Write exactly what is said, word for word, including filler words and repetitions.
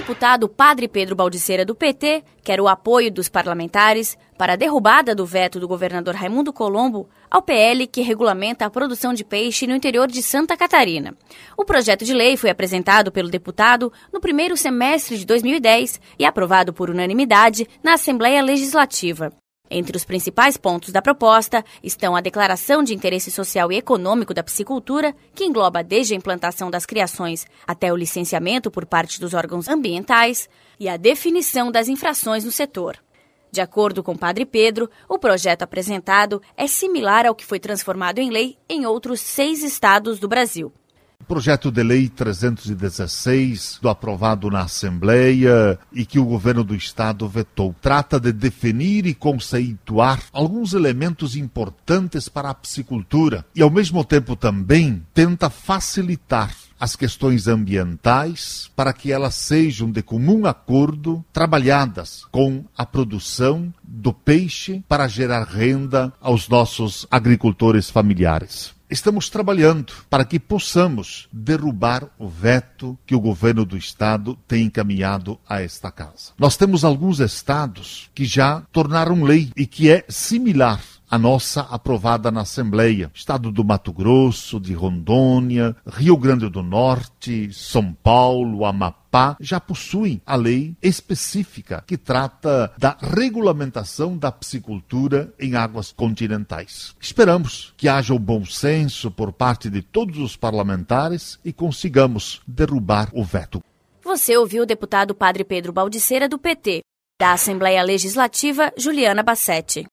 deputado Padre Pedro Baldiceira, do P T, quer o apoio dos parlamentares para a derrubada do veto do governador Raimundo Colombo ao P L que regulamenta a produção de peixe no interior de Santa Catarina. O projeto de lei foi apresentado pelo deputado no primeiro semestre de dois mil e dez e aprovado por unanimidade na Assembleia Legislativa. Entre os principais pontos da proposta estão a declaração de interesse social e econômico da piscicultura, que engloba desde a implantação das criações até o licenciamento por parte dos órgãos ambientais, e a definição das infrações no setor. De acordo com Padre Pedro, o projeto apresentado é similar ao que foi transformado em lei em outros seis estados do Brasil. O projeto de lei trezentos e dezesseis, do aprovado na Assembleia e que o governo do estado vetou, trata de definir e conceituar alguns elementos importantes para a piscicultura e, ao mesmo tempo, também tenta facilitar as questões ambientais para que elas sejam de comum acordo trabalhadas com a produção do peixe para gerar renda aos nossos agricultores familiares. Estamos trabalhando para que possamos derrubar o veto que o governo do estado tem encaminhado a esta casa. Nós temos alguns estados que já tornaram lei e que é similar à nossa aprovada na Assembleia. Estado do Mato Grosso, de Rondônia, Rio Grande do Norte, São Paulo, Amapá, já possuem a lei específica que trata da regulamentação da piscicultura em águas continentais. Esperamos que haja o bom senso por parte de todos os parlamentares e consigamos derrubar o veto. Você ouviu o deputado Padre Pedro Baldiceira, do P T. Da Assembleia Legislativa, Juliana Bassetti.